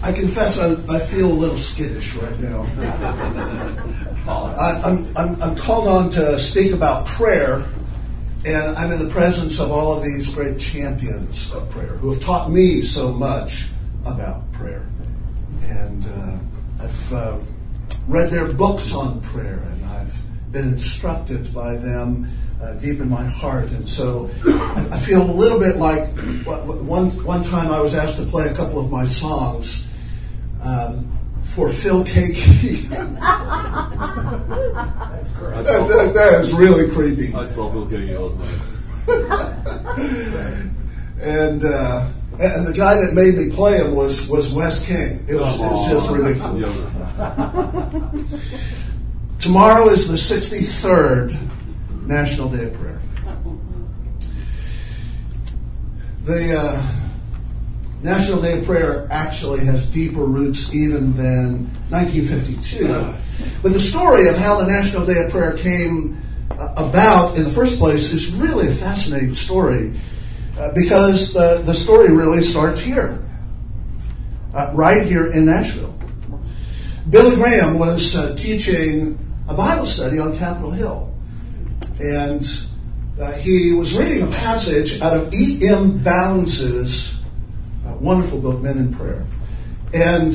I confess I feel a little skittish right now. I'm called on to speak about prayer, and I'm in the presence of all of these great champions of prayer who have taught me so much about prayer. And I've read their books on prayer, and I've been instructed by them deep in my heart. And so I feel a little bit like one time I was asked to play a couple of my songs for Phil Keaggy. That's correct. That is really creepy. I saw Phil Keaggy last night. And the guy that made me play him was Wes King. It was just ridiculous. Tomorrow is the 63rd National Day of Prayer. The National Day of Prayer actually has deeper roots even than 1952. But the story of how the National Day of Prayer came about in the first place is really a fascinating story because the story really starts here, right here in Nashville. Billy Graham was teaching a Bible study on Capitol Hill. And he was reading a passage out of E.M. Bounds' wonderful book, Men in Prayer. And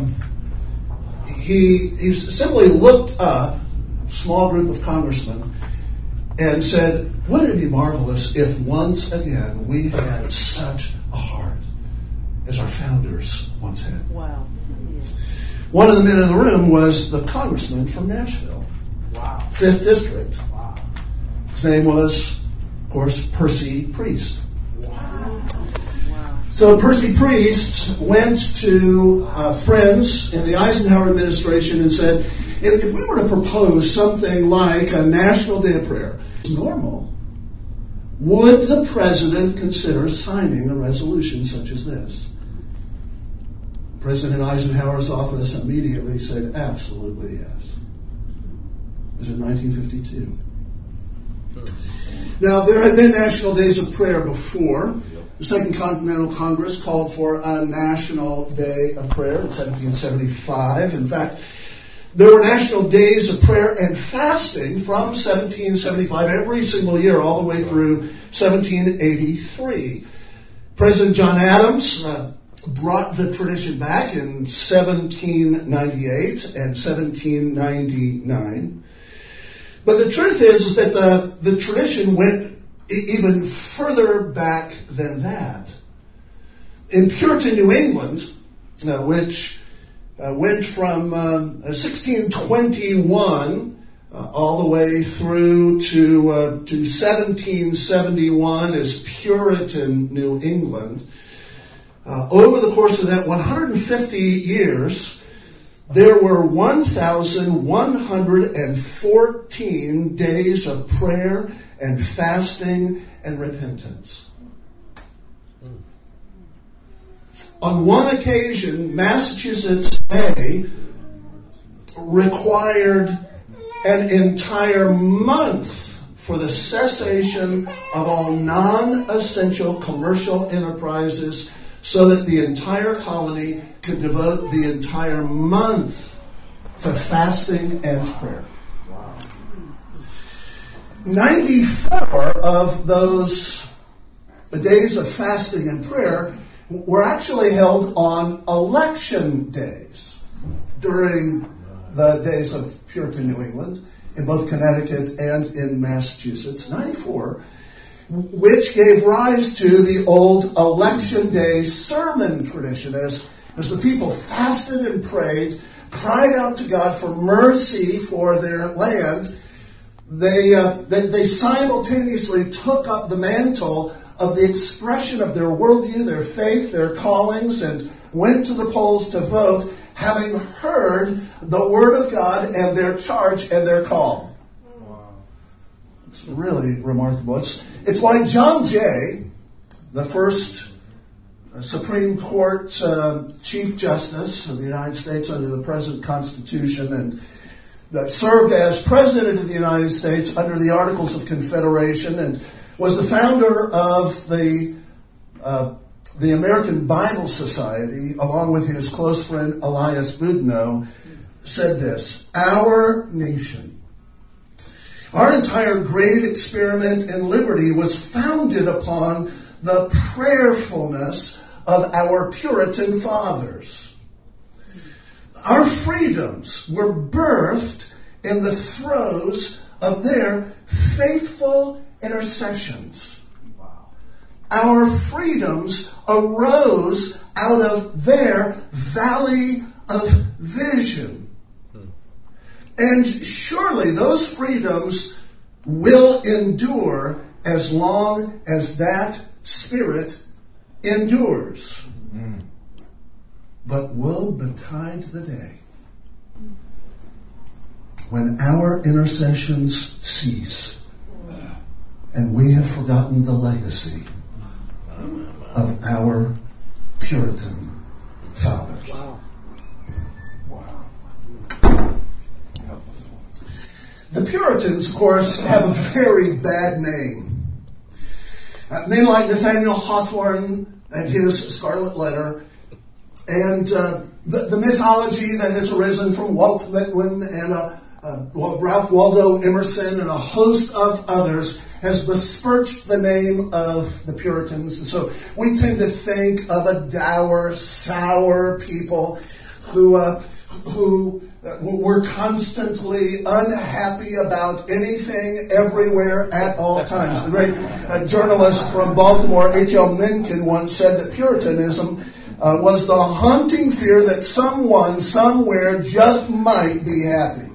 he simply looked up a small group of congressmen and said, wouldn't it be marvelous if once again we had such a heart as our founders once had? Wow. One of the men in the room was the congressman from Nashville, Wow. 5th District. Wow. His name was, of course, Percy Priest. Wow. So Percy Priest went to friends in the Eisenhower administration and said, if we were to propose something like a National Day of Prayer, normal, would the president consider signing a resolution such as this? President Eisenhower's office immediately said, absolutely yes. It was in 1952. Now, there had been National Days of Prayer before. The Second Continental Congress called for a National Day of Prayer in 1775. In fact, there were National Days of Prayer and Fasting from 1775 every single year all the way through 1783. President John Adams brought the tradition back in 1798 and 1799. But the truth is that the tradition went even further back than that. In Puritan New England, which went from 1621 all the way through to 1771 as Puritan New England, over the course of that 150 years, there were 1,114 days of prayer and fasting and repentance. On one occasion, Massachusetts Bay required an entire month for the cessation of all non-essential commercial enterprises so that the entire colony could devote the entire month to fasting and prayer. 94 of those days of fasting and prayer were actually held on election days during the days of Puritan New England in both Connecticut and in Massachusetts. 94, which gave rise to the old election day sermon tradition as the people fasted and prayed, cried out to God for mercy for their land. They simultaneously took up the mantle of the expression of their worldview, their faith, their callings, and went to the polls to vote, having heard the Word of God and their charge and their call. Wow. It's really remarkable. It's why John Jay, the first Supreme Court Chief Justice of the United States under the present Constitution, and that served as President of the United States under the Articles of Confederation, and was the founder of the the American Bible Society, along with his close friend Elias Boudinot, said this: our nation, our entire great experiment in liberty was founded upon the prayerfulness of our Puritan fathers. Our freedoms were birthed in the throes of their faithful intercessions. Our freedoms arose out of their valley of vision. And surely those freedoms will endure as long as that spirit endures. But woe betide the day when our intercessions cease and we have forgotten the legacy of our Puritan fathers. The Puritans, of course, have a very bad name. Men like Nathaniel Hawthorne and his Scarlet Letter, and the mythology that has arisen from Walt Whitman and Ralph Waldo Emerson and a host of others has besmirched the name of the Puritans. And so we tend to think of a dour, sour people who were constantly unhappy about anything, everywhere, at all times. The great journalist from Baltimore, H.L. Mencken, once said that Puritanism was the haunting fear that someone, somewhere, just might be happy.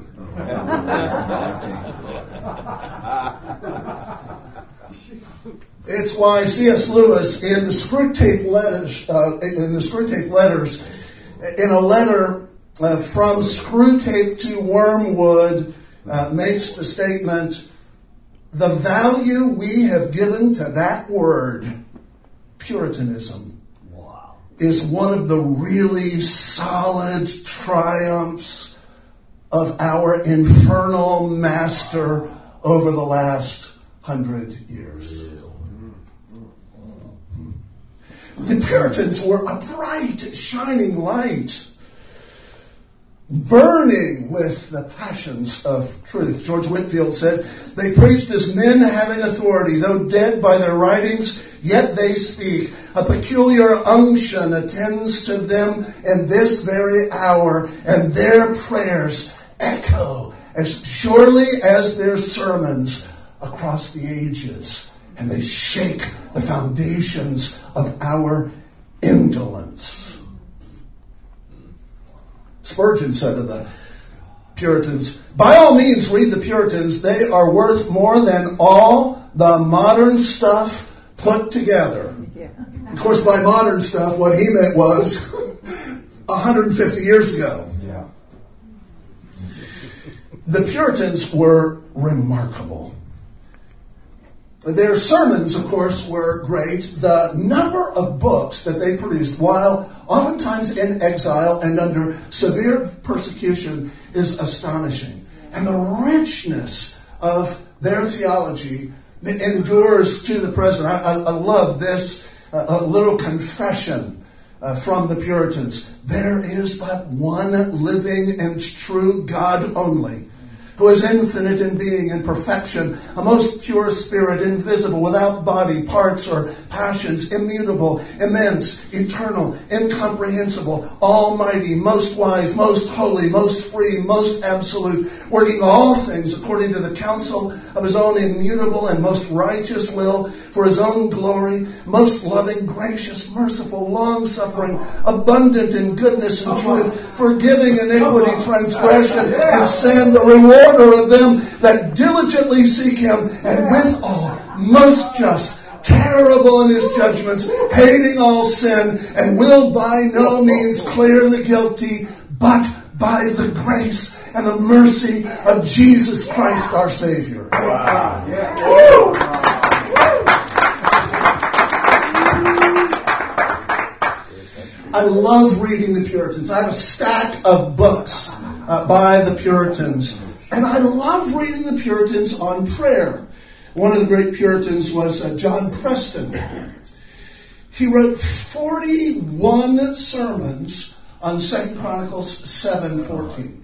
It's why C.S. Lewis, in the Screwtape Letters, in a letter from Screwtape to Wormwood, makes the statement: the value we have given to that word, Puritanism, is one of the really solid triumphs of our infernal master over the last 100 years. The Puritans were a bright, shining light, burning with the passions of truth. George Whitefield said, they preached as men having authority. Though dead by their writings, yet they speak. A peculiar unction attends to them in this very hour, and their prayers echo as surely as their sermons across the ages. And they shake the foundations of our indolence. Spurgeon said of the Puritans, by all means read the Puritans. They are worth more than all the modern stuff put together. Yeah. Of course, by modern stuff, what he meant was 150 years ago. Yeah. The Puritans were remarkable. Their sermons, of course, were great. The number of books that they produced, while oftentimes in exile and under severe persecution, is astonishing. And the richness of their theology endures to the present. I love this little confession from the Puritans. There is but one living and true God only, who is infinite in being and perfection, a most pure spirit, invisible, without body, parts, or passions, immutable, immense, eternal, incomprehensible, almighty, most wise, most holy, most free, most absolute, working all things according to the counsel of his own immutable and most righteous will, for his own glory, most loving, gracious, merciful, long-suffering, abundant in goodness and truth, forgiving iniquity, transgression, and sin, the rewarder of them that diligently seek him, and withal most just, terrible in his judgments, hating all sin, and will by no means clear the guilty, but by the grace and the mercy of Jesus Christ our Savior. Wow. Yes. I love reading the Puritans. I have a stack of books by the Puritans. And I love reading the Puritans on prayer. One of the great Puritans was John Preston. He wrote 41 sermons on 2 Chronicles 7:14.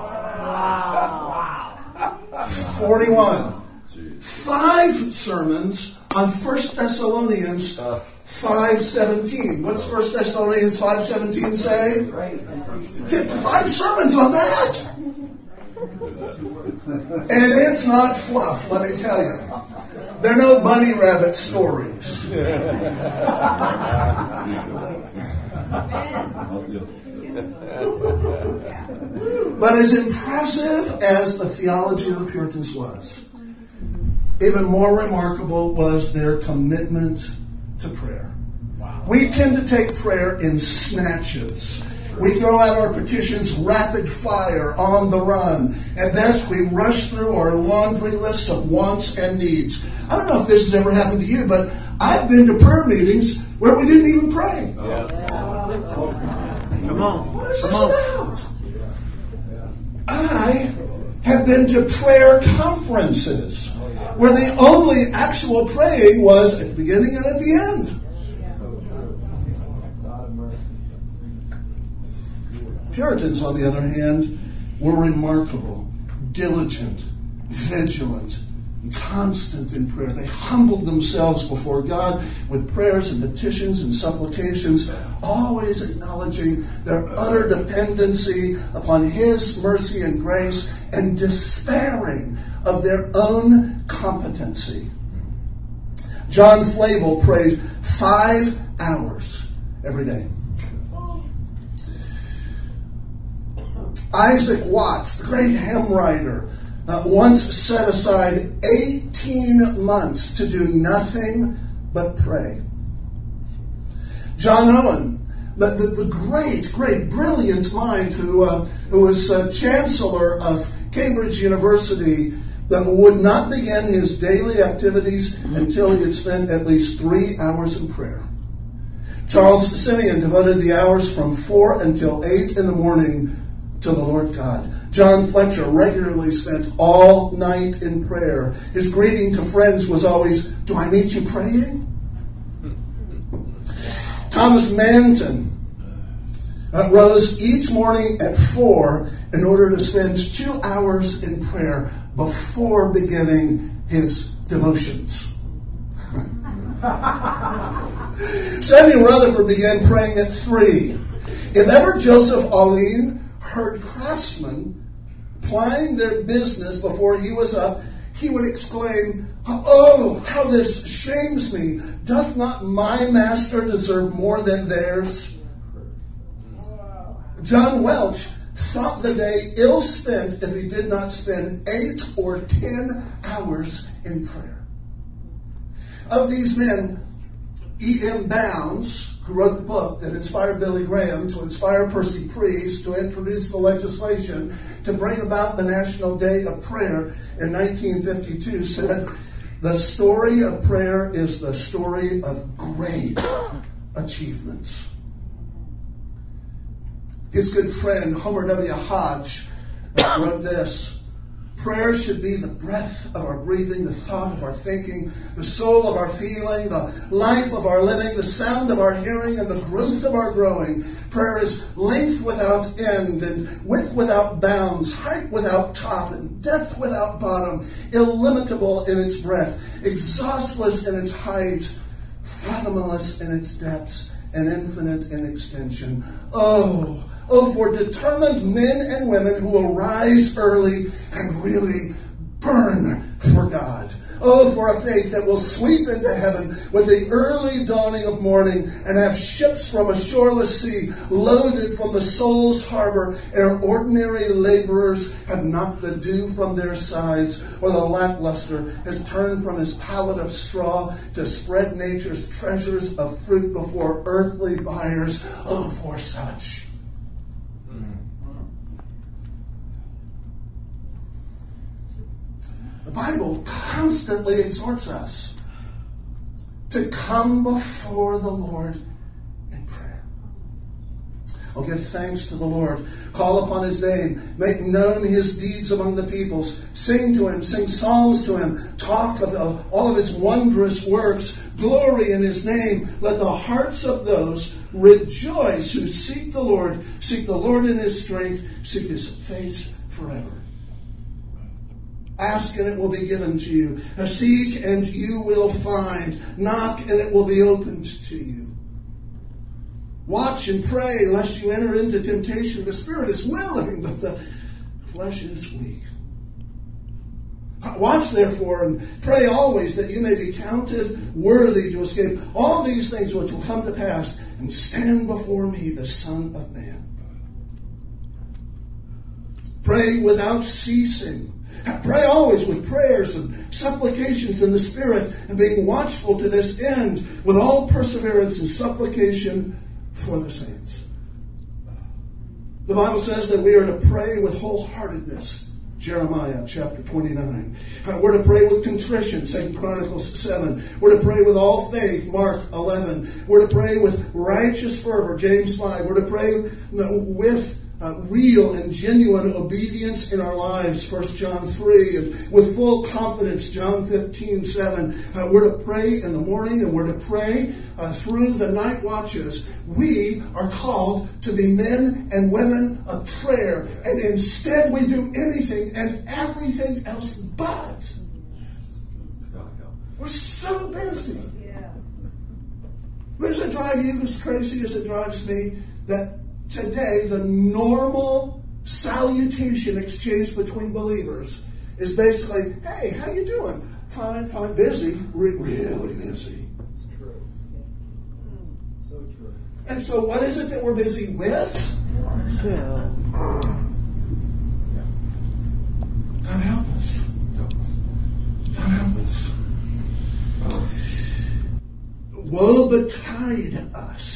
Wow. 41. 5 sermons on 1 Thessalonians 5:17. What's 1 Thessalonians 5:17 say? 5 sermons on that. And it's not fluff, let me tell you. They're no bunny rabbit stories. But as impressive as the theology of the Puritans was, even more remarkable was their commitment to prayer. We tend to take prayer in snatches. We throw out our petitions rapid fire, on the run. At best, we rush through our laundry lists of wants and needs. I don't know if this has ever happened to you, but I've been to prayer meetings where we didn't even pray. Come on. What is this about? I have been to prayer conferences where the only actual praying was at the beginning and at the end. Puritans, on the other hand, were remarkable, diligent, vigilant, and constant in prayer. They humbled themselves before God with prayers and petitions and supplications, always acknowledging their utter dependency upon His mercy and grace and despairing of their own competency. John Flavel prayed 5 hours every day. Isaac Watts, the great hymn writer, once set aside 18 months to do nothing but pray. John Owen, the great, brilliant mind who was chancellor of Cambridge University, that would not begin his daily activities until he had spent at least 3 hours in prayer. Charles Simeon devoted the hours from 4 until 8 in the morning to the Lord God. John Fletcher regularly spent all night in prayer. His greeting to friends was always, "Do I meet you praying?" Thomas Manton rose each morning at 4 in order to spend 2 hours in prayer before beginning his devotions. Samuel Rutherford began praying at 3. If ever Joseph Alleine heard craftsmen plying their business before he was up, he would exclaim, "Oh, how this shames me! Doth not my master deserve more than theirs?" John Welch thought the day ill spent if he did not spend 8 or 10 hours in prayer. Of these men, E.M. Bounds, who wrote the book that inspired Billy Graham to inspire Percy Priest to introduce the legislation to bring about the National Day of Prayer in 1952, said, "The story of prayer is the story of great achievements." His good friend Homer W. Hodge wrote this: "Prayer should be the breath of our breathing, the thought of our thinking, the soul of our feeling, the life of our living, the sound of our hearing, and the growth of our growing. Prayer is length without end, and width without bounds, height without top, and depth without bottom, illimitable in its breadth, exhaustless in its height, fathomless in its depths, and infinite in extension. Oh, for determined men and women who will rise early and really burn for God. Oh, for a faith that will sweep into heaven with the early dawning of morning and have ships from a shoreless sea loaded from the soul's harbor ere ordinary laborers have knocked the dew from their sides, or the lackluster has turned from his pallet of straw to spread nature's treasures of fruit before earthly buyers. Oh, for such." The Bible constantly exhorts us to come before the Lord in prayer. Oh, give thanks to the Lord. Call upon his name. Make known his deeds among the peoples. Sing to him. Sing songs to him. Talk of all of his wondrous works. Glory in his name. Let the hearts of those rejoice who seek the Lord. Seek the Lord in his strength. Seek his face forever. Ask and it will be given to you. Seek and you will find. Knock and it will be opened to you. Watch and pray lest you enter into temptation. The spirit is willing, but the flesh is weak. Watch therefore and pray always that you may be counted worthy to escape all these things which will come to pass and stand before me, the Son of Man. Pray without ceasing. Pray always with prayers and supplications in the Spirit, and being watchful to this end with all perseverance and supplication for the saints. The Bible says that we are to pray with wholeheartedness. Jeremiah chapter 29. We're to pray with contrition, 2 Chronicles 7. We're to pray with all faith, Mark 11. We're to pray with righteous fervor, James 5. We're to pray with real and genuine obedience in our lives, 1 John 3, and with full confidence, John 15:7. We're to pray in the morning and we're to pray through the night watches. We are called to be men and women of prayer, and instead we do anything and everything else but. We're so busy. Does it drive you as crazy as it drives me that today, the normal salutation exchange between believers is basically, hey, how you doing? Fine, busy, really busy. It's true. So true. And so what is it that we're busy with? God help us. God help us. Woe betide us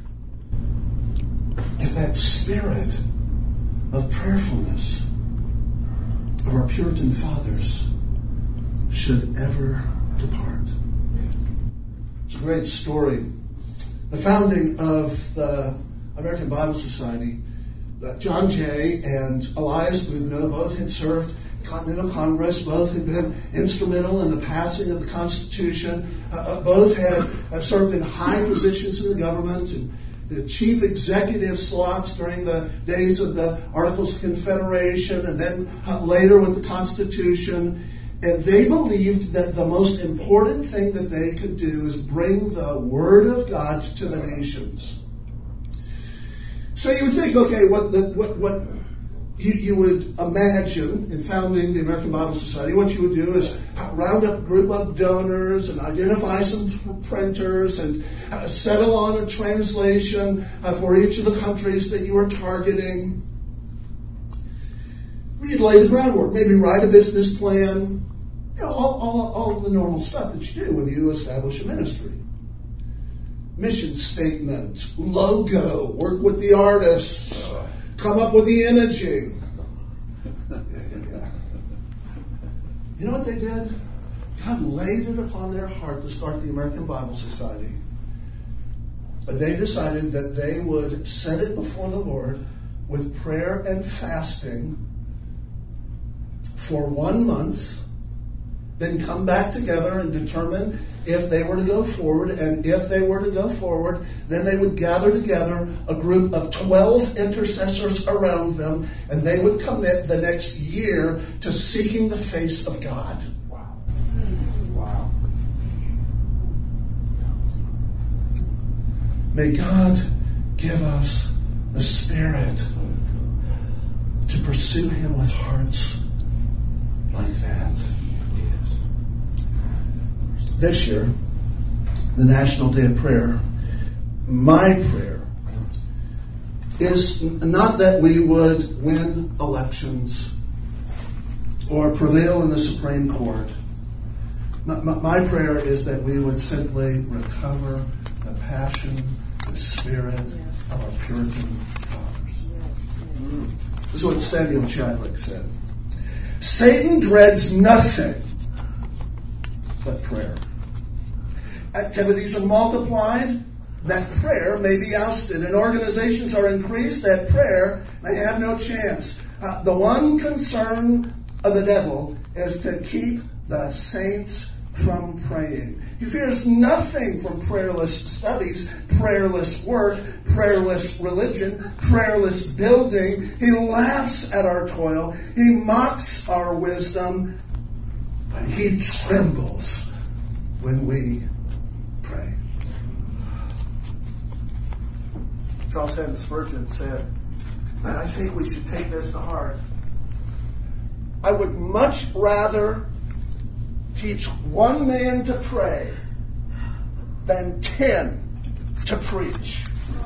if that spirit of prayerfulness of our Puritan fathers should ever depart. It's a great story. The founding of the American Bible Society, John Jay and Elias Boudinot both had served Continental Congress, both had been instrumental in the passing of the Constitution, both had served in high positions in the government and the chief executive slots during the days of the Articles of Confederation and then later with the Constitution. And they believed that the most important thing that they could do is bring the Word of God to the nations. So you would think, okay, what you would imagine in founding the American Bible Society, what you would do is round up a group of donors and identify some printers and settle on a translation for each of the countries that you are targeting. You'd lay the groundwork, maybe write a business plan, all of the normal stuff that you do when you establish a ministry. Mission statement, logo, work with the artists, come up with the imaging. You know what they did? God laid it upon their heart to start the American Bible Society. But they decided that they would set it before the Lord with prayer and fasting for 1 month, then come back together and determine if they were to go forward. And if they were to go forward, then they would gather together a group of 12 intercessors around them, and they would commit the next year to seeking the face of God. Wow. May God give us the Spirit to pursue Him with hearts like that. This year, the National Day of Prayer, my prayer is not that we would win elections or prevail in the Supreme Court. My prayer is that we would simply recover the passion, the spirit of our Puritan fathers. This is what Samuel Chadwick said. Satan dreads nothing but prayer. Activities are multiplied, that prayer may be ousted, and organizations are increased that prayer may have no chance. The one concern of the devil is to keep the saints from praying. He fears nothing from prayerless studies, prayerless work, prayerless religion, prayerless building. He laughs at our toil. He mocks our wisdom. But he trembles when we pray. Charles Haddon Spurgeon said, and I think we should take this to heart, I would much rather teach one man to pray than 10 to preach.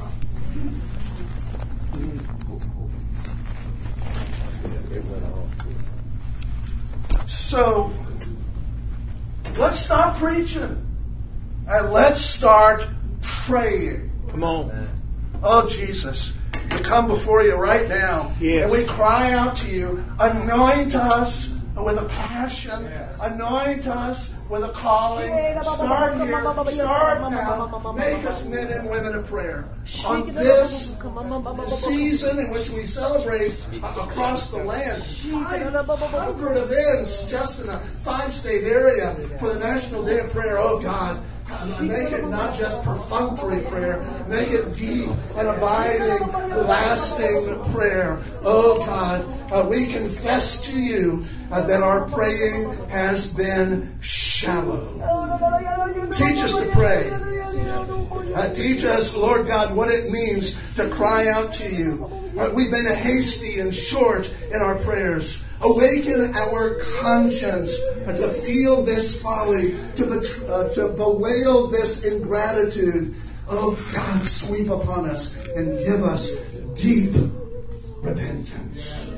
So, let's stop preaching and let's start praying. Come on. Oh, Jesus, we come before you right now, and we cry out to you, anoint us with a passion, anoint us with a calling. Start here, start now, make us men and women of prayer. On this season in which we celebrate across the land 500 events just in a 5-state area for the National Day of Prayer. Oh God, make it not just perfunctory prayer. Make it deep and abiding, lasting prayer. Oh God, we confess to you that our praying has been shallow. Teach us to pray. Teach us, Lord God, what it means to cry out to you. We've been hasty and short in our prayers. Awaken our conscience to feel this folly, to bewail this ingratitude. Oh God, sweep upon us and give us deep repentance.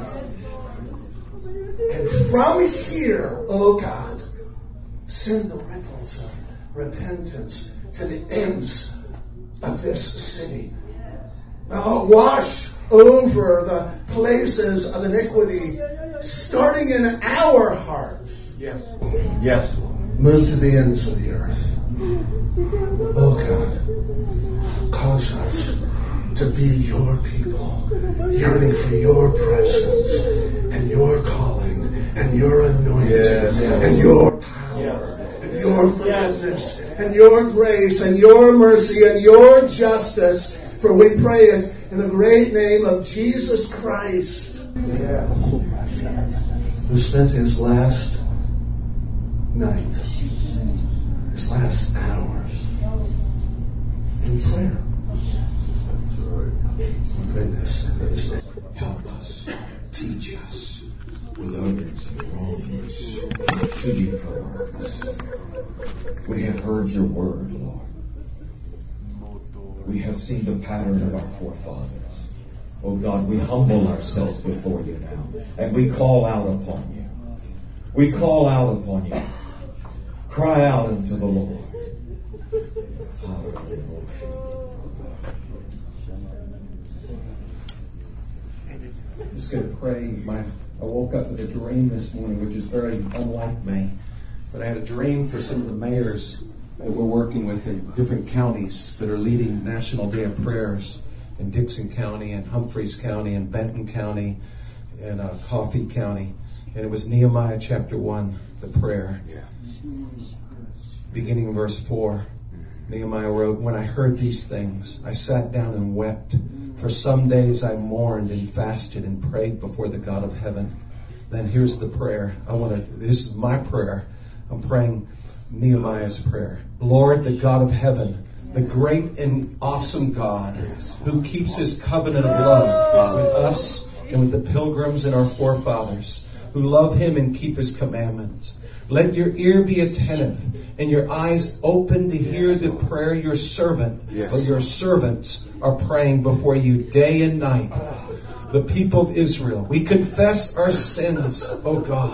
And from here, oh God, send the ripples of repentance to the ends of this city. Wash over the places of iniquity, starting in our hearts. Yes. Yes. Move to the ends of the earth. Oh God, cause us to be your people, yearning for your presence and your calling and your anointing and your power and your forgiveness and your grace and your mercy and your justice. For we pray it in the great name of Jesus Christ, who spent his last night, his last hours in prayer. Goodness. Help us, teach us with utterance and groanings to be prayers. We have heard your word, Lord. We have seen the pattern of our forefathers. Oh God, we humble ourselves before you now, and we call out upon you. We call out upon you. Cry out unto the Lord. I'm just going to pray. I woke up with a dream this morning, which is very unlike me. But I had a dream for some of the mayors that we're working with in different counties that are leading National Day of Prayers in Dixon County and Humphreys County and Benton County and Coffee County. And it was Nehemiah chapter 1, the prayer. Beginning in verse 4, Nehemiah wrote, "When I heard these things, I sat down and wept. For some days I mourned and fasted and prayed before the God of heaven." Then here's the prayer. This is my prayer. I'm praying Nehemiah's prayer. "Lord, the God of heaven, the great and awesome God, who keeps his covenant of love with us and with the pilgrims and our forefathers, who love him and keep his commandments. Let your ear be attentive and your eyes open to hear the prayer your servant or your servants are praying before you day and night. The people of Israel, we confess our sins, O God.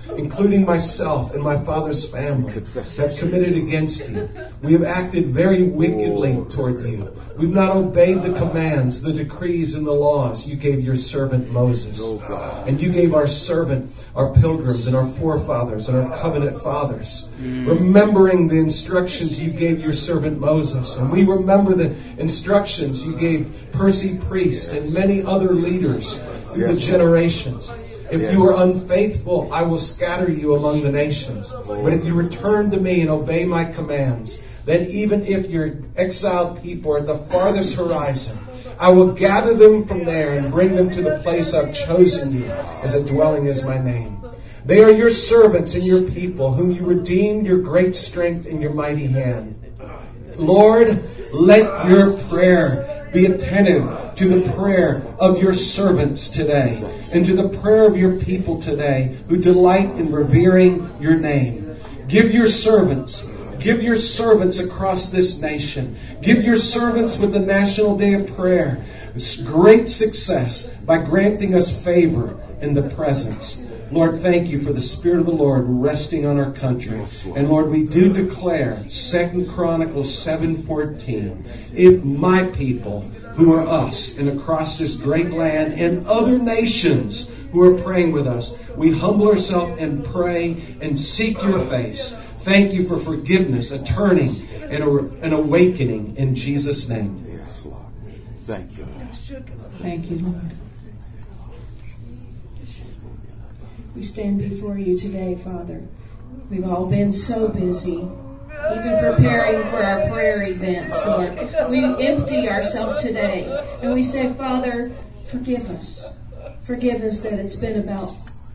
including myself and my father's family, have committed against you. We have acted very wickedly toward you. We've not obeyed the commands, the decrees, and the laws you gave your servant Moses. And you gave our servant, our pilgrims, and our forefathers, and our covenant fathers, remembering the instructions you gave your servant Moses. And we remember the instructions you gave Percy Priest and many other leaders through the generations. If you are unfaithful, I will scatter you among the nations. But if you return to me and obey my commands, then even if your exiled people are at the farthest horizon, I will gather them from there and bring them to the place I've chosen you as a dwelling is my name. They are your servants and your people, whom you redeemed your great strength and your mighty hand. Lord, let your prayer be attentive to the prayer of your servants today and to the prayer of your people today who delight in revering your name. Give your servants across this nation. Give your servants with the National Day of Prayer great success by granting us favor in the presence. Lord, thank you for the Spirit of the Lord resting on our country. And Lord, we do declare 2 Chronicles 7:14. If my people, who are us, and across this great land, and other nations who are praying with us, we humble ourselves and pray and seek your face. Thank you for forgiveness, a turning, and an awakening in Jesus' name. Yes, Lord. Thank you. Thank you, Lord. We stand before you today, Father. We've all been so busy, even preparing for our prayer events, Lord. We empty ourselves today, and we say, Father, forgive us. Forgive us that it's been about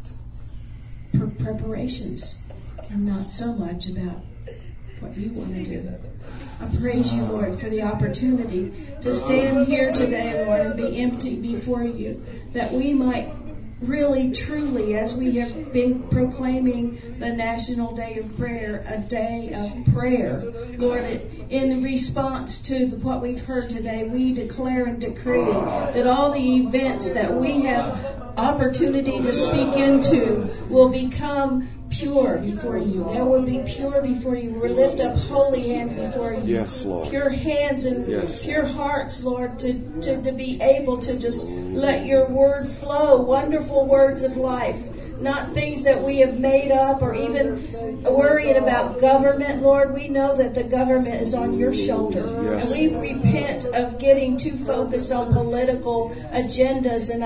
preparations and not so much about what you want to do. I praise you, Lord, for the opportunity to stand here today, Lord, and be empty before you, that we might really, truly, as we have been proclaiming the National Day of Prayer, a day of prayer. Lord, in response to what we've heard today, we declare and decree that all the events that we have opportunity to speak into will become pure before you. They will be pure before you. We'll lift up holy hands before you. Yes, Lord. Pure hands and pure hearts, Lord, to be able to just let your word flow. Wonderful words of life. Not things that we have made up or even worrying about government. Lord, we know that the government is on your shoulder. Yes. And we repent of getting too focused on political agendas and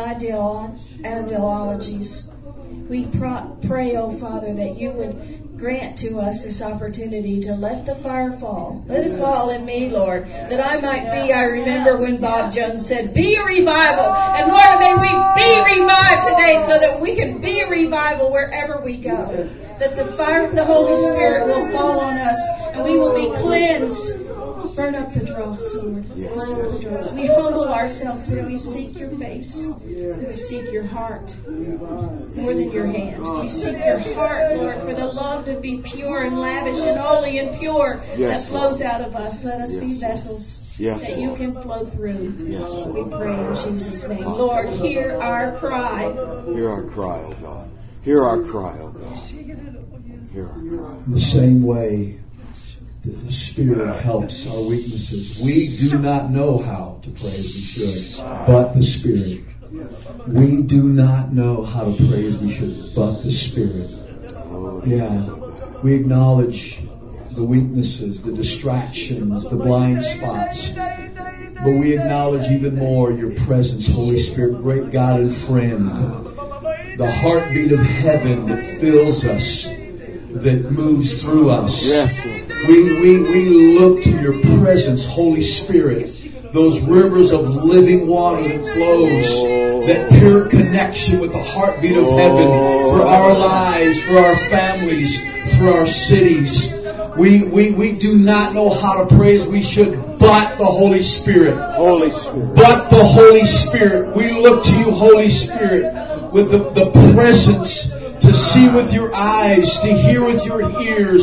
ideologies. We pray, oh Father, that you would grant to us this opportunity to let the fire fall. Let it fall in me, Lord, that I might be. I remember when Bob Jones said, be a revival. And Lord, may we be revived today so that we can be a revival wherever we go. That the fire of the Holy Spirit will fall on us and we will be cleansed. Burn up the dross, Lord. Burn up the dross. We humble ourselves and we seek your face. And we seek your heart more than your hand. We seek your heart, Lord, for the love to be pure and lavish and holy and pure that flows out of us. Let us be vessels that you can flow through. We pray in Jesus' name. Lord, hear our cry. Hear our cry, oh God. Hear our cry, oh God. Hear our cry. In the same way, the Spirit helps our weaknesses. We do not know how to pray as we should, but the Spirit. We do not know how to pray as we should, but the Spirit. Yeah. We acknowledge the weaknesses, the distractions, the blind spots. But we acknowledge even more your presence, Holy Spirit, great God and friend. The heartbeat of heaven that fills us, that moves through us. Yes. We look to your presence, Holy Spirit. Those rivers of living water that flows. That pure connection with the heartbeat of heaven for our lives, for our families, for our cities. We do not know how to pray as we should, but the Holy Spirit. Holy Spirit. But the Holy Spirit. We look to you, Holy Spirit, with the presence to see with your eyes, to hear with your ears,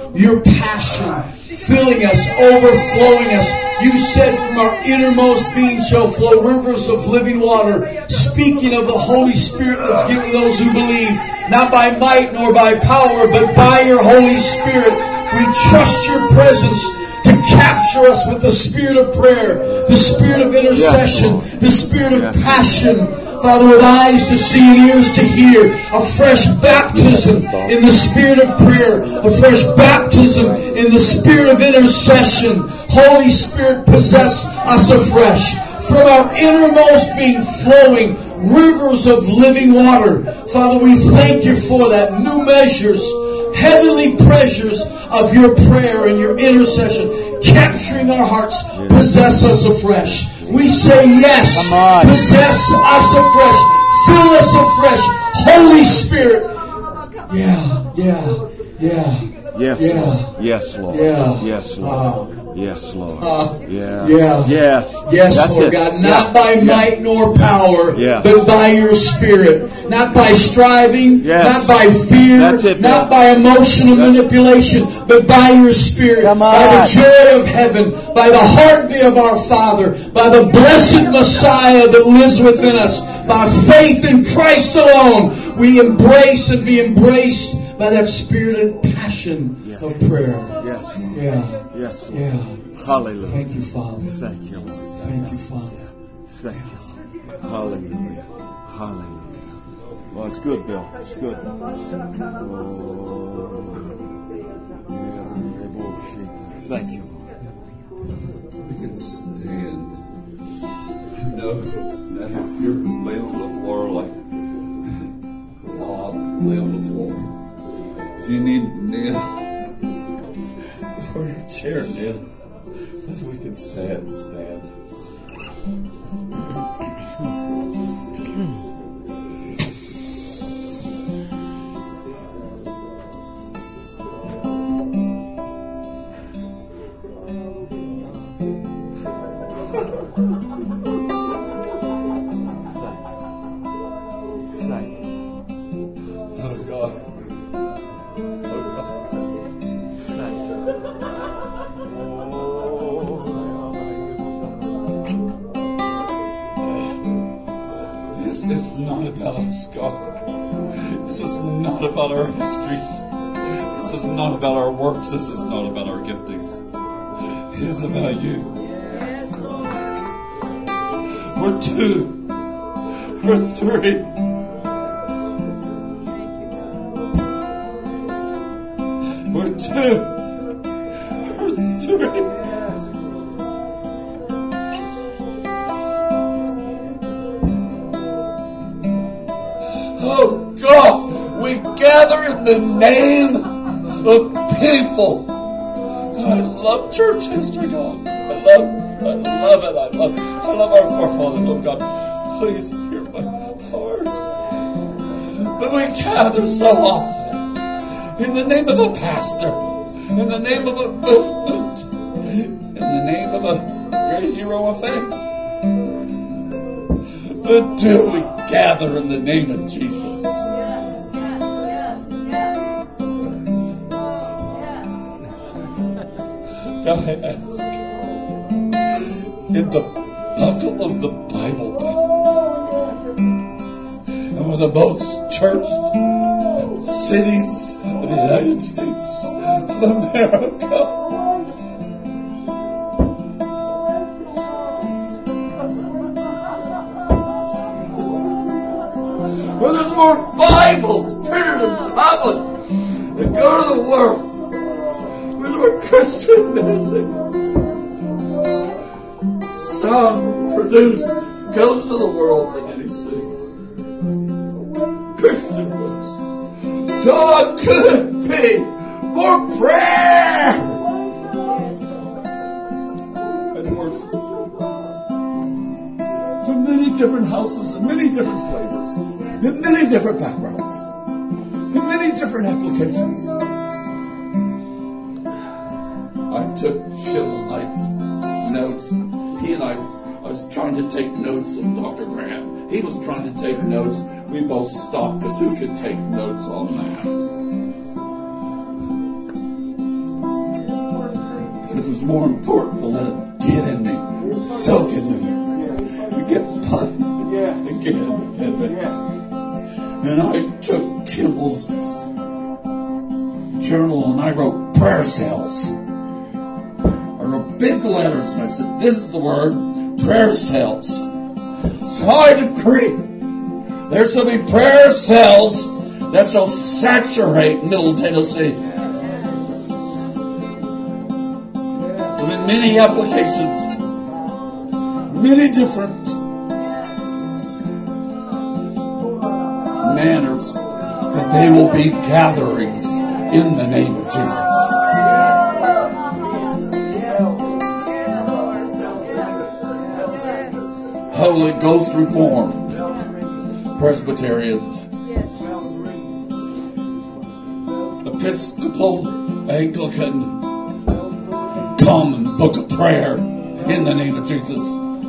your passion filling us, overflowing us. You said from our innermost being shall flow rivers of living water, speaking of the Holy Spirit that's given to those who believe, not by might nor by power, but by your Holy Spirit. We trust your presence to capture us with the spirit of prayer, the spirit of intercession, the spirit of passion. Father, with eyes to see and ears to hear, a fresh baptism in the spirit of prayer, a fresh baptism in the spirit of intercession. Holy Spirit, possess us afresh. From our innermost being flowing rivers of living water. Father, we thank you for that. New measures, heavenly treasures of your prayer and your intercession, capturing our hearts. Possess us afresh. We say yes. Possess us afresh. Fill us afresh. Holy Spirit. Yeah. Yes, Yeah. Lord. Yes, Lord. Yeah. Yes, Lord. Yes, Lord. Yeah. Yes. Yes, That's Lord it. God. Not by might nor power, Yeah. but by your Spirit. Not by striving, Yes. not by fear, That's it, not Bill. by emotional manipulation, but by your Spirit. Come By on. the joy of heaven, by the heartbeat of our Father, by the blessed Messiah that lives within us, by faith in Christ alone, we embrace and be embraced by that spirited passion of prayer. Yes, Lord. Yeah. Yes, Lord. Yeah. Hallelujah. Thank you, Father. Thank you, Lord. Thank you, Father. Thank you, Lord. Hallelujah. Hallelujah. Well, it's good, Bill. It's good. Thank you, Lord. We can stand. No, now if you're laying on the floor like Bob, lay on the floor. If you need kneel for your chair, kneel. If we can stand, stand. This is not about us, God. This is not about our histories. This is not about our works. This is not about our giftings. It is about you. We're two. We're three. We're two. We're three. Oh God, we gather in the name of people. I love church history, God. I love it. I love our forefathers. Oh God, please hear my heart. But we gather so often in the name of a pastor, in the name of a movement, in the name of a great hero of faith. But do we gather in the name of Jesus? God, I ask, in the buckle of the Bible Belt, and we're the most churched cities of the United States of America, where there's more Bibles printed in public than go to the world. Where's more Christian music? Song produced goes to the world than any city. Christian books. God, could it be more prayer and worship from many different houses and many different flavors, in many different backgrounds, in many different applications? I took Phil Knight's notes. He and I was trying to take notes on Dr. Grant. He was trying to take notes. We both stopped because who could take notes on that? more important to let it get in me, soak in me, to get fun again. And I took Kimball's journal and I wrote prayer cells. I wrote big letters and I said, this is the word, prayer cells. So I decree there shall be prayer cells that shall saturate Middle Tennessee with many applications, many different manners, that they will be gatherings in the name of Jesus. Holy Ghost Reformed Presbyterians, Episcopal, Anglican, Common Book of Prayer in the name of Jesus.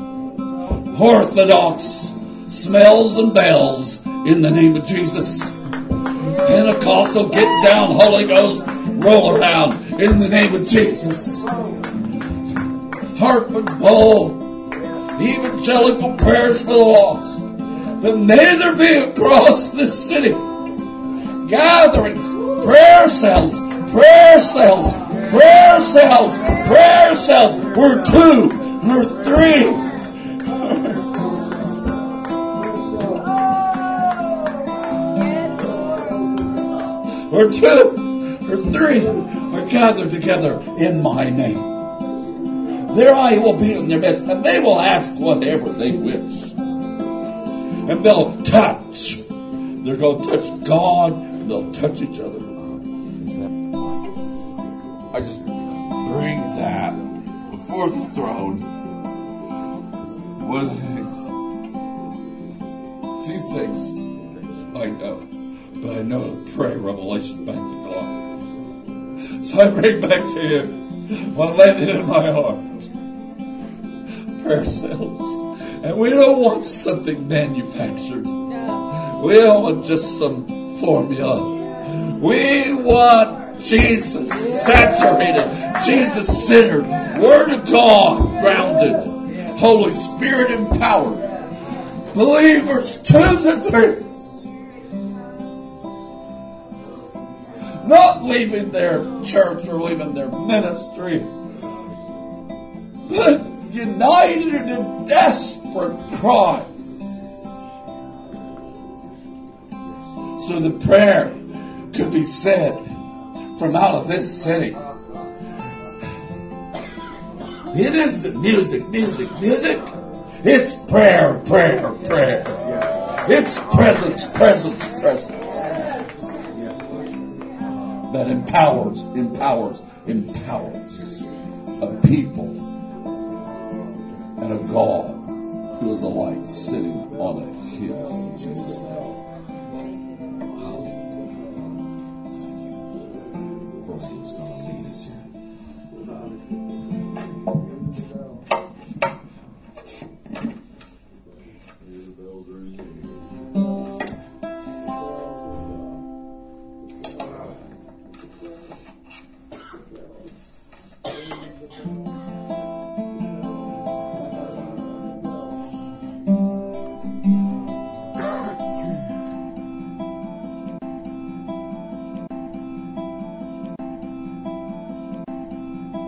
Orthodox, Smells and Bells in the name of Jesus. Pentecostal, get down, Holy Ghost, roll around in the name of Jesus. Harp and bowl, evangelical prayers for the lost. But may there be across this city gatherings, prayer cells, prayer cells, prayer cells, prayer cells. We're 2, we're 3. Or 2 or 3 are gathered together in my name. There I will be in their midst, and they will ask whatever they wish. And they'll touch. They're going to touch God, and they'll touch each other. I just bring that before the throne. One of the things, a few things I know. But I know to pray revelation back to God. So I bring back to you what landed in my heart. Prayer cells. And we don't want something manufactured. No. We don't want just some formula. We want Jesus saturated, Jesus centered, Word of God grounded, Holy Spirit empowered. Believers 2 to 3. Not leaving their church or leaving their ministry, but united in desperate cry. So the prayer could be said from out of this city. It isn't music. It's prayer. It's presence. That empowers a people and a God who is a light sitting on a hill in Jesus' name.